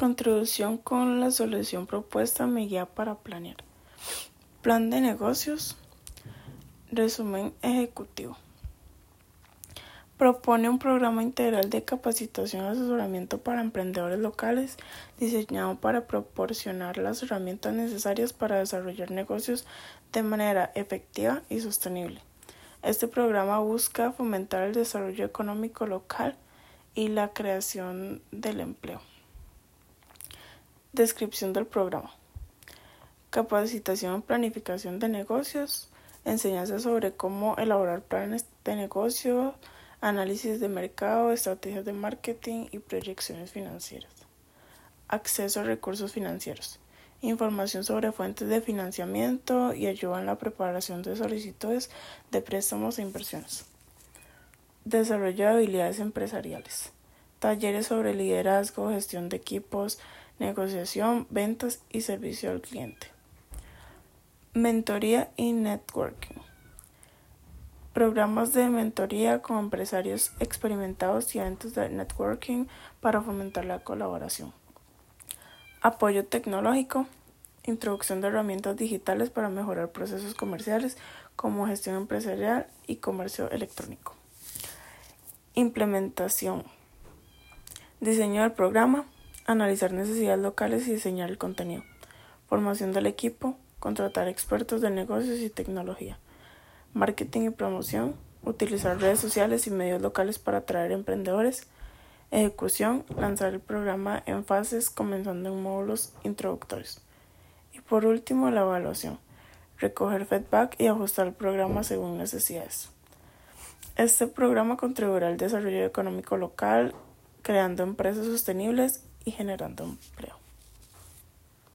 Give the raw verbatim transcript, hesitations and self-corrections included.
Contribución con la solución propuesta me guía para planear. Plan de negocios. Resumen ejecutivo. Propone un programa integral de capacitación y asesoramiento para emprendedores locales diseñado para proporcionar las herramientas necesarias para desarrollar negocios de manera efectiva y sostenible. Este programa busca fomentar el desarrollo económico local y la creación del empleo. Descripción del programa. Capacitación en planificación de negocios, enseñanza sobre cómo elaborar planes de negocio, análisis de mercado, estrategias de marketing y proyecciones financieras. Acceso a recursos financieros. Información sobre fuentes de financiamiento y ayuda en la preparación de solicitudes de préstamos e inversiones. Desarrollo de habilidades empresariales. Talleres sobre liderazgo, gestión de equipos, negociación, ventas y servicio al cliente. Mentoría y networking. Programas de mentoría con empresarios experimentados y eventos de networking para fomentar la colaboración. Apoyo tecnológico. Introducción de herramientas digitales para mejorar procesos comerciales como gestión empresarial y comercio electrónico. Implementación. Diseño del programa. Analizar necesidades locales y diseñar el contenido. Formación del equipo. Contratar expertos de negocios y tecnología. Marketing y promoción. Utilizar redes sociales y medios locales para atraer emprendedores. Ejecución. Lanzar el programa en fases, comenzando en módulos introductorios. Y por último, la evaluación. Recoger feedback y ajustar el programa según necesidades. Este programa contribuirá al desarrollo económico local, creando empresas sostenibles y generando empleo.